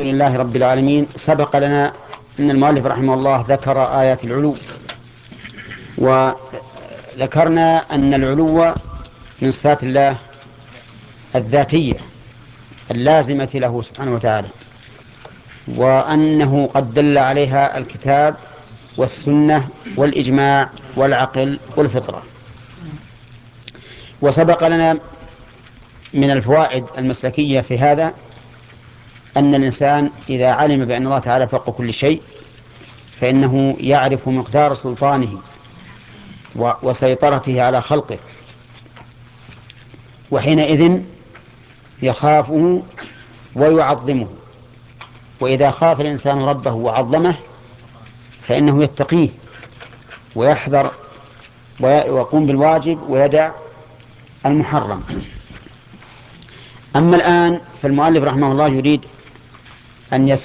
لله رب العالمين. سبق لنا أن المؤلف رحمه الله ذكر آيات العلو، وذكرنا أن العلو من صفات الله الذاتية اللازمة له سبحانه وتعالى، وأنه قد دل عليها الكتاب والسنة والإجماع والعقل والفطرة. وسبق لنا من الفوائد المسلكية في هذا أن الإنسان إذا علم بأن الله تعالى فوق كل شيء فإنه يعرف مقدار سلطانه وسيطرته على خلقه، وحينئذ يخافه ويعظمه. وإذا خاف الإنسان ربه وعظمه فإنه يتقيه ويحذر ويقوم بالواجب ويدع المحرم. أما الآن فالمؤلف رحمه الله يريد أن